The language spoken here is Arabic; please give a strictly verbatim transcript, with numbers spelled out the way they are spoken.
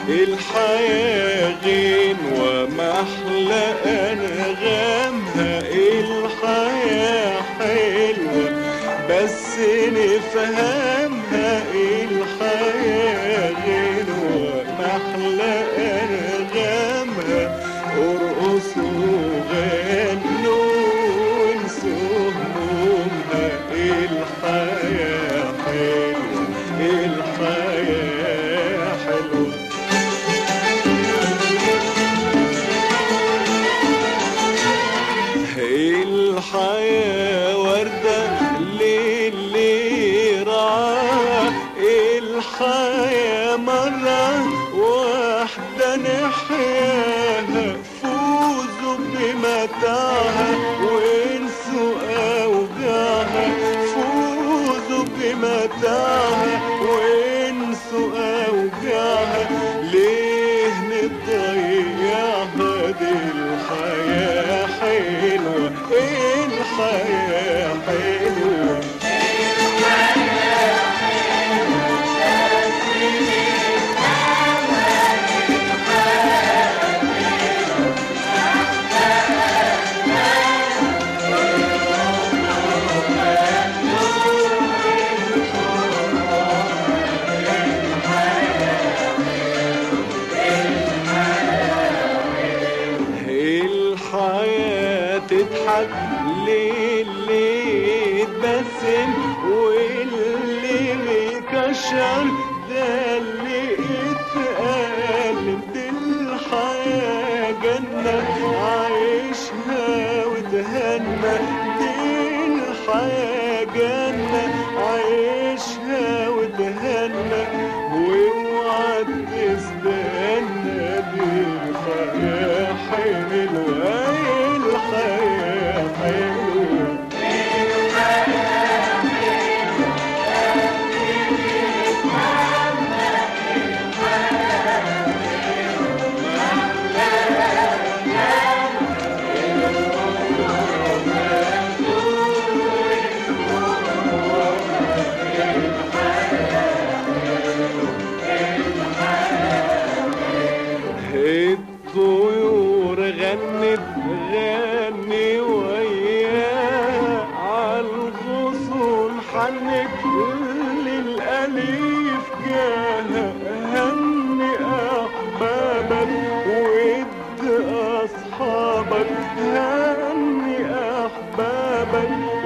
الحياة غنوة محلى أنغامها، الحياة حلوة بس نفهمها، الحياة غنوة محلى أنغامها. ارقصوا غنوا وانسوا همومها، الحياة حلوة الحياة حلوة. الحياة وردة للي رعاها، الحياة مرة واحدة نحياها. فوزوا بمتاعها وانسوا أوجاعها، فوزوا بمتاعها وانسوا أوجاعها. ليه نضيعها؟ دي الحياة حلوة، الحياة حلوة. الحياة تضحك للي اتبسم، واللي بيكشر ده اللي اتألم. دي الحياة جنة عايشها وتهنى، دي الحياة جنة عايشها وتهنى. واوعى تستنى، دي الحياة حلوة الحياة حلوة. الطيور غنت غني وياها، عالغصون حنت للأليف جاها. هني أحبابك ود أصحابك، هني أحبابك